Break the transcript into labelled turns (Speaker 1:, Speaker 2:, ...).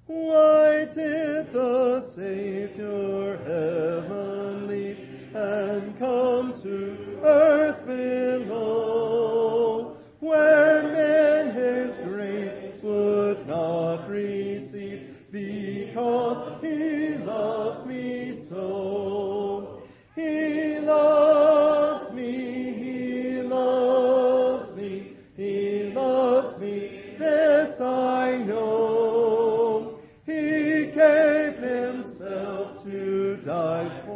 Speaker 1: Why did the Savior heaven leave and come to earth below, where men his grace would not receive, because he loves me so? He loves me, he loves me, he loves me, this I know. He gave himself to die